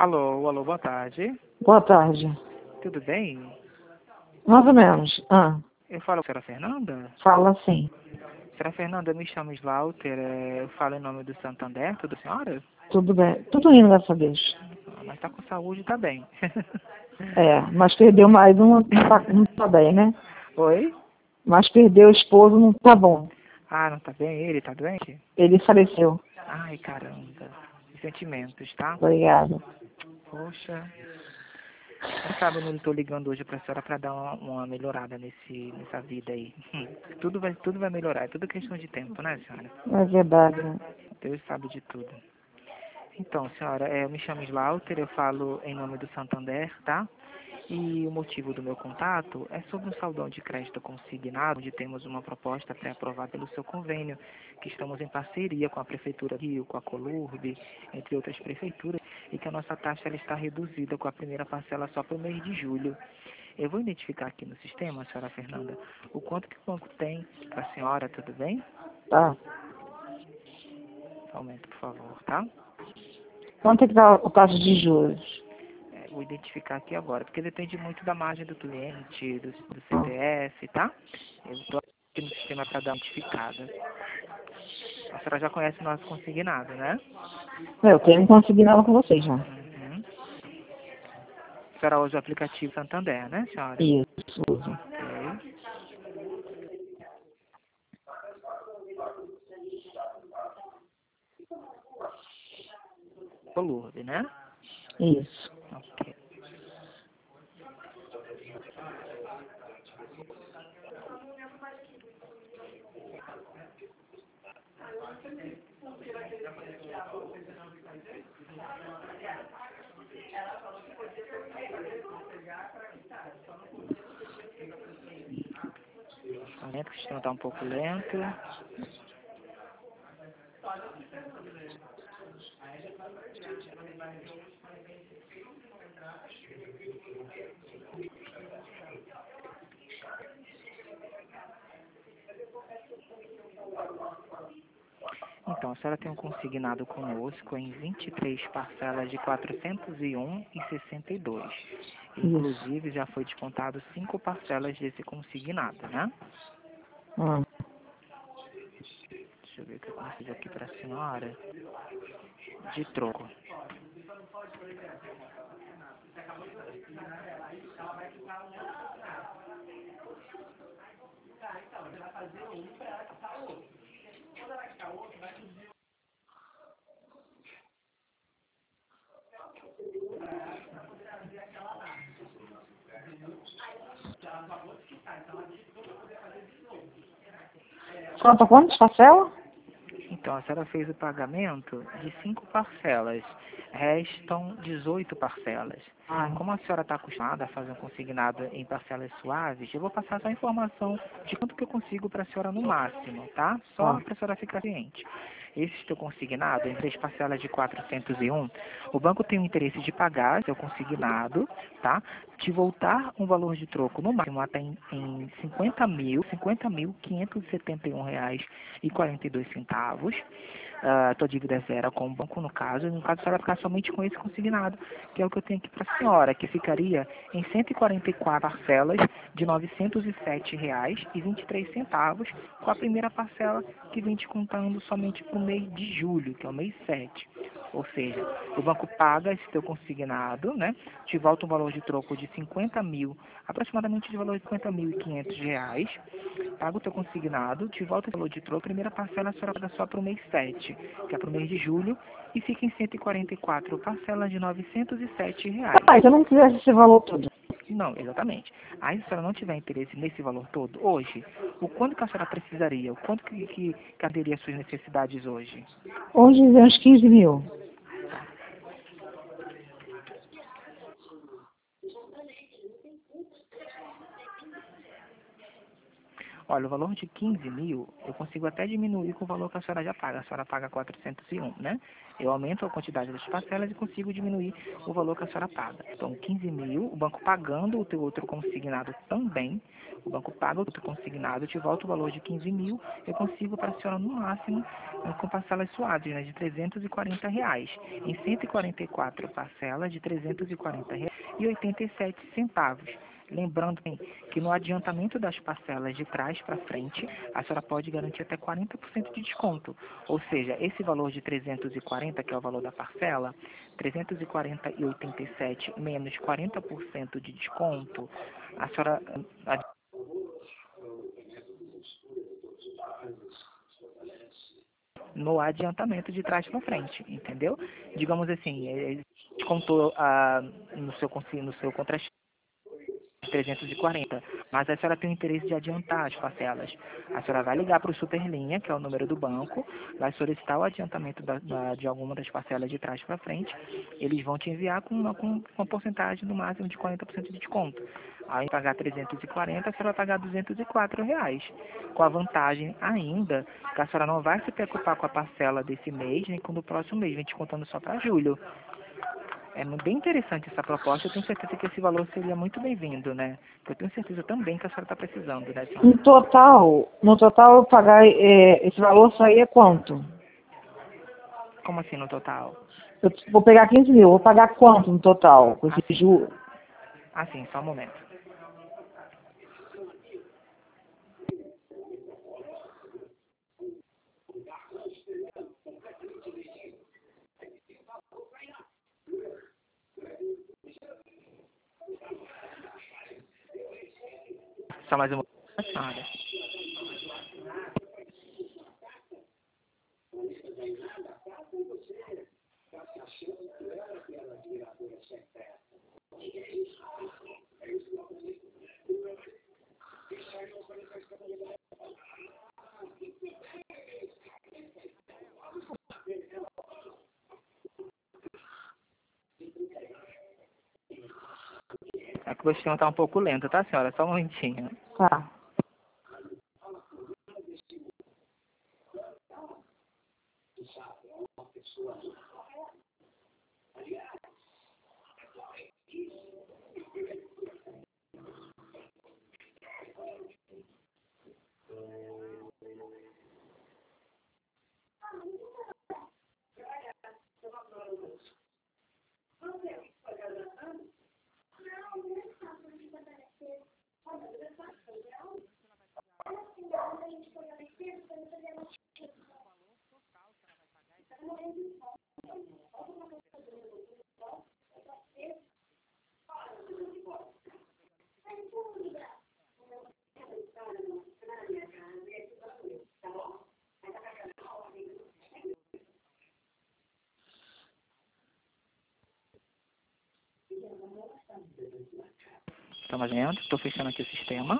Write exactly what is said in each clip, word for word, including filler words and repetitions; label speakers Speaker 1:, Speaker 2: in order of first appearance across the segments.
Speaker 1: Alô, alô, boa tarde.
Speaker 2: Boa tarde.
Speaker 1: Tudo bem?
Speaker 2: Mais ou menos. Ah,
Speaker 1: Eu falo com a senhora Fernanda?
Speaker 2: fala sim.
Speaker 1: Senhora Fernanda, eu me chamo Slaughter, é, eu falo em nome do Santander, tudo senhora?
Speaker 2: Tudo bem. Tudo indo, graças a Deus.
Speaker 1: Ah, mas tá com saúde, tá bem.
Speaker 2: É, mas perdeu mais um, não tá, não tá bem, né?
Speaker 1: Oi?
Speaker 2: Mas perdeu o esposo, não tá bom.
Speaker 1: Ah, não tá bem? Ele tá doente?
Speaker 2: Ele faleceu.
Speaker 1: Ai, caramba. Sentimentos, tá?
Speaker 2: Obrigada.
Speaker 1: Poxa. Quem sabe eu não tô ligando hoje pra senhora pra dar uma, uma melhorada nesse, nessa vida aí. Tudo vai, tudo vai melhorar, é tudo questão de tempo, né, senhora?
Speaker 2: É verdade. Né?
Speaker 1: Deus sabe de tudo. Então, senhora, é, eu me chamo Slaughter, eu falo em nome do Santander, tá? E o motivo do meu contato é sobre um saldão de crédito consignado, onde temos uma proposta pré-aprovada pelo seu convênio, que estamos em parceria com a Prefeitura do Rio, com a Colurb, entre outras prefeituras, e que a nossa taxa ela está reduzida com a primeira parcela só para o mês de julho. Eu vou identificar aqui no sistema, senhora Fernanda, o quanto que o banco tem para a senhora, tudo bem?
Speaker 2: Tá.
Speaker 1: Aumenta, por favor, tá?
Speaker 2: Quanto é que tá o taxa de juros?
Speaker 1: É, vou identificar aqui agora, porque depende muito da margem do cliente, do, do
Speaker 2: Ah,
Speaker 1: C P F, tá? Eu estou aqui no sistema para dar uma identificada. A senhora já conhece o nosso consignado, né?
Speaker 2: eu tenho consignado com vocês já.
Speaker 1: Uhum. A senhora usa o aplicativo Santander, né, senhora?
Speaker 2: Isso, uso.
Speaker 1: Ok. Colurb, né?
Speaker 2: Isso.
Speaker 1: Ok. Aumenta, o sistema está um pouco lento. Então, a senhora tem um consignado conosco em vinte e três parcelas de quatrocentos e um reais e sessenta e dois centavos.
Speaker 2: Isso.
Speaker 1: Inclusive, já foi descontado cinco parcelas desse consignado, né?
Speaker 2: Ah,
Speaker 1: Deixa eu ver o que eu consigo aqui para a senhora. De troco.
Speaker 2: falta quantas parcelas?
Speaker 1: Então, a senhora fez o pagamento de cinco parcelas. Restam dezoito parcelas.
Speaker 2: Ah,
Speaker 1: Como a senhora está acostumada a fazer um consignado em parcelas suaves, eu vou passar só a informação de quanto que eu consigo para a senhora no máximo, tá? Só
Speaker 2: tá.
Speaker 1: para a senhora ficar ciente. Esse seu consignado, em três parcelas de quatrocentos e um, o banco tem o interesse de pagar seu consignado, tá? De voltar um valor de troco no máximo até em, em cinquenta mil, cinquenta mil quinhentos e setenta e um reais e quarenta e dois centavos. A tua dívida é zero com o banco, no caso, e no caso a senhora vai ficar somente com esse consignado, que é o que eu tenho aqui para a senhora, que ficaria em cento e quarenta e quatro parcelas de novecentos e sete reais e vinte e três centavos, com a primeira parcela que vem descontando somente para o mês de julho, que é o mês sete. Ou seja, o banco paga esse teu consignado, né? Te volta um valor de troco de cinquenta mil, aproximadamente de valor de cinquenta mil e quinhentos reais, paga o teu consignado, te volta o valor de troco, a primeira parcela a senhora paga só para o mês sete, que é para o mês de julho, e fica em cento e quarenta e quatro parcelas de novecentos e sete reais.
Speaker 2: Ah, se eu não quisesse esse valor todo.
Speaker 1: Não, exatamente. Aí se a senhora não tiver interesse nesse valor todo, hoje, o quanto que a senhora precisaria? O quanto que, que caberia as suas necessidades hoje?
Speaker 2: Hoje é uns quinze mil.
Speaker 1: Olha, olha, o valor de quinze mil, eu consigo até diminuir com o valor que a senhora já paga. A senhora paga quatrocentos e um, né? Eu aumento a quantidade das parcelas e consigo diminuir o valor que a senhora paga. Então, quinze mil, o banco pagando o teu outro consignado também, o banco paga o outro consignado, eu te volta o valor de quinze mil, eu consigo para a senhora no máximo com parcelas suaves, né, de trezentos e quarenta reais, em cento e quarenta e quatro parcelas de trezentos e quarenta reais e oitenta e sete centavos. Lembrando bem, que no adiantamento das parcelas de trás para frente, a senhora pode garantir até quarenta por cento de desconto. Ou seja, esse valor de trezentos e quarenta, que é o valor da parcela, trezentos e quarenta e oitenta e sete menos quarenta por cento de desconto, a senhora a, no adiantamento de trás para frente, entendeu? Digamos assim, ele descontou a, no seu no seu contra-cheque trezentos e quarenta, mas a senhora tem o interesse de adiantar as parcelas. A senhora vai ligar para o Superlinha, que é o número do banco, vai solicitar o adiantamento da, da, de alguma das parcelas de trás para frente, eles vão te enviar com uma, com uma porcentagem no máximo de quarenta por cento de desconto. Ao pagar trezentos e quarenta, a senhora vai pagar duzentos e quatro reais, com a vantagem ainda que a senhora não vai se preocupar com a parcela desse mês, nem com o do próximo mês, vem te contando só para julho. É bem interessante essa proposta, eu tenho certeza que esse valor seria muito bem-vindo, né? Eu tenho certeza também que a senhora está precisando, né, senhora?
Speaker 2: No total, no total eu pagar, é, esse valor saía quanto?
Speaker 1: Como assim no total?
Speaker 2: Eu vou pegar quinze mil, vou pagar quanto no total? Com esse
Speaker 1: Assim,
Speaker 2: juro?
Speaker 1: assim, só um momento. Só mais uma senhora. É que o sistema está um pouco lento, tá, senhora? Só um momentinho.
Speaker 2: Tá.
Speaker 1: Estamos vendo, estou fechando aqui o sistema.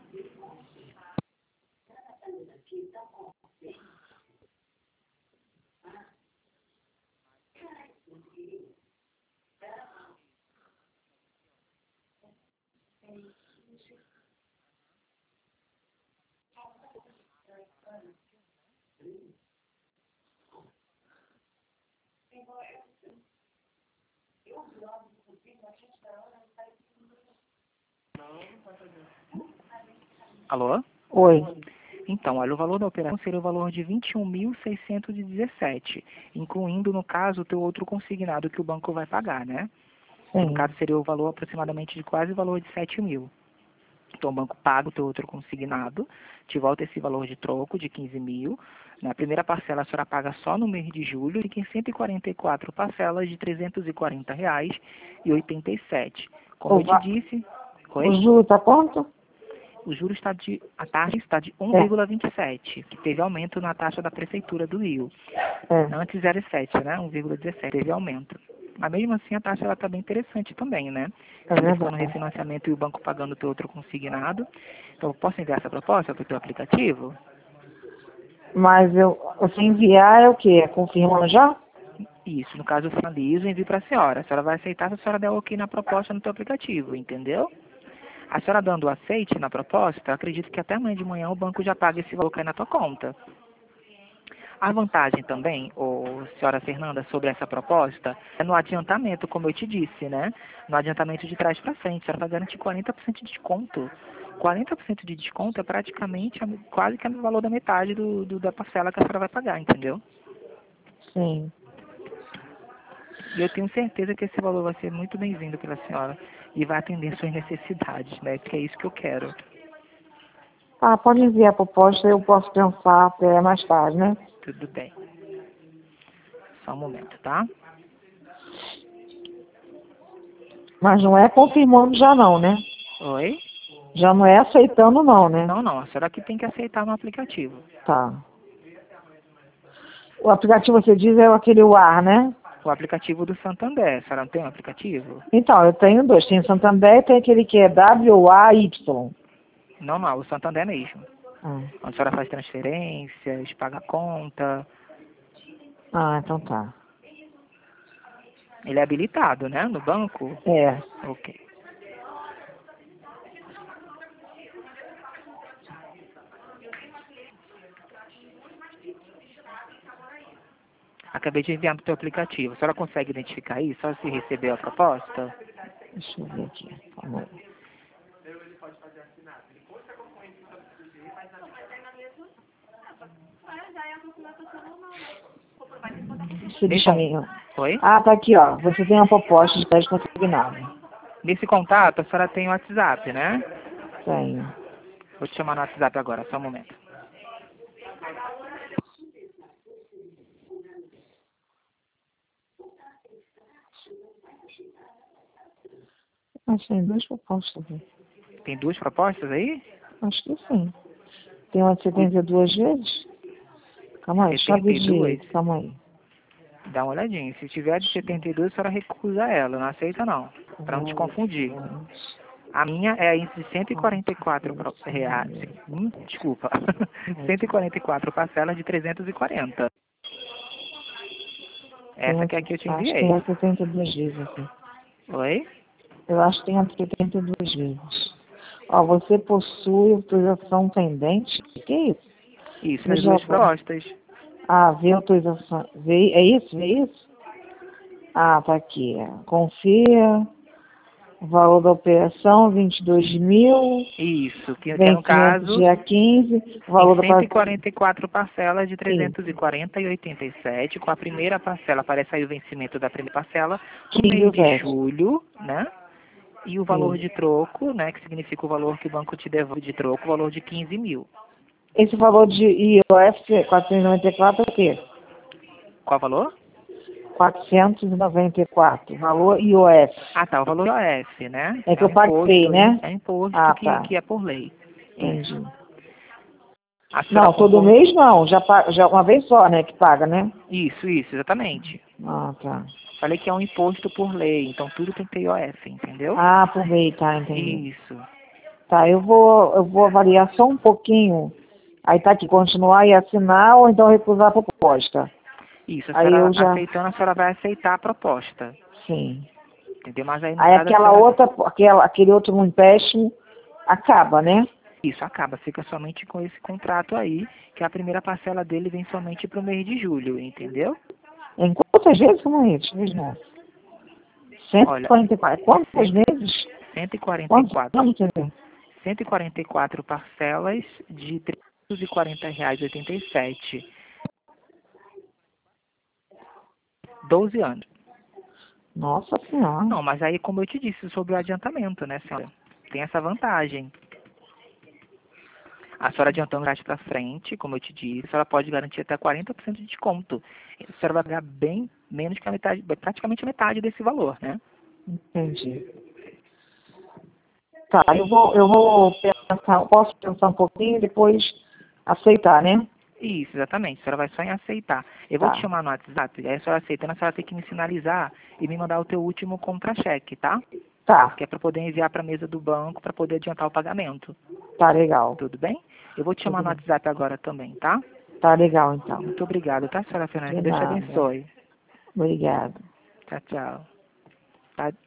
Speaker 1: Alô?
Speaker 2: Oi.
Speaker 1: Então, olha, o valor da operação seria o valor de vinte e um mil seiscentos e dezessete, incluindo, no caso, o teu outro consignado que o banco vai pagar, né? Que, no
Speaker 2: Sim.
Speaker 1: caso, seria o valor aproximadamente de quase o valor de sete mil. Então, o banco paga o teu outro consignado, te volta esse valor de troco de quinze mil. Na primeira parcela, a senhora paga só no mês de julho, fica em cento e quarenta e quatro parcelas de trezentos e quarenta reais e oitenta e sete. Como
Speaker 2: O,
Speaker 1: eu te
Speaker 2: va-
Speaker 1: disse,
Speaker 2: o
Speaker 1: oi?
Speaker 2: juro tá quanto?
Speaker 1: O juro está de, a taxa está de um
Speaker 2: É.
Speaker 1: vírgula vinte e sete, que teve aumento na taxa da Prefeitura do Rio.
Speaker 2: É.
Speaker 1: Antes era sete, né? um vírgula dezessete, teve aumento. Mas mesmo assim a taxa está bem interessante também, né?
Speaker 2: É
Speaker 1: Você ficando no
Speaker 2: verdade.
Speaker 1: refinanciamento e o banco pagando o teu outro consignado. Então, eu posso enviar essa proposta para o teu aplicativo?
Speaker 2: Mas eu, você enviar é o quê? É confirmando já?
Speaker 1: Isso, no caso eu finalizo e envio para a senhora. A senhora vai aceitar se a senhora der ok na proposta no teu aplicativo, entendeu? A senhora dando o aceite na proposta, acredito que até amanhã de manhã o banco já paga esse valor que cai na tua conta. A vantagem também, ô, senhora Fernanda, sobre essa proposta é no adiantamento, como eu te disse, né? No adiantamento de trás para frente, a senhora vai garantir quarenta por cento de desconto. quarenta por cento de desconto é praticamente a- quase que o valor da metade do, do- da parcela que a senhora vai pagar, entendeu?
Speaker 2: Sim.
Speaker 1: E eu tenho certeza que esse valor vai ser muito bem-vindo pela senhora e vai atender suas necessidades, né? Que é isso que eu quero.
Speaker 2: Ah, pode enviar a proposta, eu posso pensar até mais tarde, né?
Speaker 1: Tudo bem. Só um momento, tá?
Speaker 2: Mas não é confirmando já não, né?
Speaker 1: Oi?
Speaker 2: Já não é aceitando não, né?
Speaker 1: Não, não. A senhora que tem que aceitar no aplicativo.
Speaker 2: Tá. O aplicativo você diz é aquele U A R, né?
Speaker 1: O aplicativo do Santander. A senhora não tem um aplicativo?
Speaker 2: Então, eu tenho dois. Tem o Santander e tem aquele que é W A Y.
Speaker 1: Não, não. O Santander mesmo.
Speaker 2: Ah,
Speaker 1: Onde a senhora faz transferências, paga a conta.
Speaker 2: ah, então tá.
Speaker 1: Ele é habilitado, né? No banco?
Speaker 2: É.
Speaker 1: Ok. Acabei de enviar para o teu aplicativo. A senhora consegue identificar isso? Só se recebeu a proposta?
Speaker 2: Deixa eu ver aqui. Calma aí. Você
Speaker 1: Nesse,
Speaker 2: deixa aí.
Speaker 1: Oi?
Speaker 2: Ah, tá aqui, ó. Você tem uma proposta de crédito consignado.
Speaker 1: Nesse contato, a senhora tem o WhatsApp, né?
Speaker 2: Tenho.
Speaker 1: Vou te chamar no WhatsApp agora, só um momento.
Speaker 2: Acho que tem duas propostas aqui.
Speaker 1: Tem duas propostas aí?
Speaker 2: Acho que sim. Tem uma de setenta e duas vezes? Calma aí, chave
Speaker 1: setenta e
Speaker 2: de
Speaker 1: duas?
Speaker 2: oito, calma aí.
Speaker 1: Dá uma olhadinha. Se tiver de setenta e dois, a senhora recusa ela. Não aceita, não. Pra não te confundir. A minha é entre cento e quarenta e quatro pro- reais. Hum, desculpa. cento e quarenta e quatro parcelas de trezentos e quarenta. Essa que é a que eu te
Speaker 2: Acho que
Speaker 1: enviei.
Speaker 2: tem a setenta e duas vezes aqui.
Speaker 1: Oi?
Speaker 2: Eu acho que tem a setenta e duas vezes. Ó, você possui autorização pendente? O que é isso?
Speaker 1: Isso, as
Speaker 2: Veja
Speaker 1: duas
Speaker 2: agora.
Speaker 1: propostas.
Speaker 2: Ah, vê autorização. Vê, é isso? Vê isso? Ah, tá aqui. Confia. O valor da operação, vinte e dois mil.
Speaker 1: Isso, que, que é no
Speaker 2: Vencimento
Speaker 1: caso,
Speaker 2: dia quinze. O valor
Speaker 1: em
Speaker 2: da
Speaker 1: cento e
Speaker 2: parcela.
Speaker 1: quarenta e quatro parcelas de
Speaker 2: Isso.
Speaker 1: trezentos e quarenta e oitenta e sete. Com a primeira parcela, aparece aí o vencimento da primeira parcela no
Speaker 2: quinze
Speaker 1: mês
Speaker 2: do
Speaker 1: de
Speaker 2: sete.
Speaker 1: julho, né? E o valor
Speaker 2: Isso.
Speaker 1: de troco, né? Que significa o valor que o banco te devolve de troco, o valor de quinze mil.
Speaker 2: Esse valor de I O F quatrocentos e noventa e quatro é o quê?
Speaker 1: Qual o valor?
Speaker 2: quatrocentos e noventa e quatro. Valor I O F.
Speaker 1: Ah, tá, o valor do O F, né?
Speaker 2: É que
Speaker 1: É
Speaker 2: eu
Speaker 1: um
Speaker 2: paguei,
Speaker 1: imposto,
Speaker 2: né?
Speaker 1: é imposto
Speaker 2: Ah,
Speaker 1: que,
Speaker 2: tá.
Speaker 1: que é por lei. Isso.
Speaker 2: Entendi.
Speaker 1: A senhora
Speaker 2: Não, todo
Speaker 1: concorda?
Speaker 2: mês não. Já, pa- já uma vez só, né? Que paga, né?
Speaker 1: Isso, isso, exatamente.
Speaker 2: Ah, tá.
Speaker 1: Falei que é um imposto por lei, então tudo tem que ter I O F, entendeu?
Speaker 2: Ah, por mês, tá, entendi.
Speaker 1: Isso.
Speaker 2: Tá, eu vou, eu vou avaliar só um pouquinho. Aí tá aqui, continuar e assinar ou então recusar a proposta.
Speaker 1: Isso, a
Speaker 2: Aí
Speaker 1: senhora
Speaker 2: eu já,
Speaker 1: aceitando, a senhora vai aceitar a proposta.
Speaker 2: sim.
Speaker 1: Entendeu? Mas aí no
Speaker 2: Aí
Speaker 1: caso a
Speaker 2: aquela
Speaker 1: senhora.
Speaker 2: outra, aquela, aquele outro empréstimo acaba, né?
Speaker 1: Isso, acaba, fica somente com esse contrato aí, que a primeira parcela dele vem somente para o mês de julho, entendeu?
Speaker 2: Em quantas vezes, como é isso? Deixa eu ver, não.
Speaker 1: Olha,
Speaker 2: cento e quarenta e quatro. Quantas
Speaker 1: cento,
Speaker 2: vezes?
Speaker 1: cento e quarenta e
Speaker 2: Quantos
Speaker 1: quatro.
Speaker 2: anos, quer dizer?
Speaker 1: cento e quarenta e quatro parcelas de trezentos e quarenta reais e oitenta e sete. doze anos.
Speaker 2: Nossa Senhora.
Speaker 1: Não, mas aí como eu te disse sobre o adiantamento, né, senhora? Tem essa vantagem. A senhora adiantando mais para frente, como eu te disse, a senhora pode garantir até quarenta por cento de desconto. A senhora vai pagar bem menos que a metade, praticamente a metade desse valor, né?
Speaker 2: Entendi. Tá, eu vou, eu vou pensar, posso pensar um pouquinho e depois aceitar, né?
Speaker 1: Isso, exatamente. A senhora vai só em aceitar. Eu vou te
Speaker 2: Tá,
Speaker 1: chamar no WhatsApp, aí a senhora aceitando, a senhora tem que me sinalizar e me mandar o teu último contra-cheque, tá?
Speaker 2: tá,
Speaker 1: Que é para poder enviar para a mesa do banco, para poder adiantar o pagamento.
Speaker 2: tá legal.
Speaker 1: Tudo bem? Eu vou te chamar
Speaker 2: Tudo
Speaker 1: no
Speaker 2: bem.
Speaker 1: WhatsApp agora também, tá?
Speaker 2: Tá legal, então.
Speaker 1: Muito obrigado, tá, senhora Fernanda?
Speaker 2: De
Speaker 1: Que Deus te
Speaker 2: nada.
Speaker 1: abençoe.
Speaker 2: Obrigada.
Speaker 1: Tchau, tchau. Tá?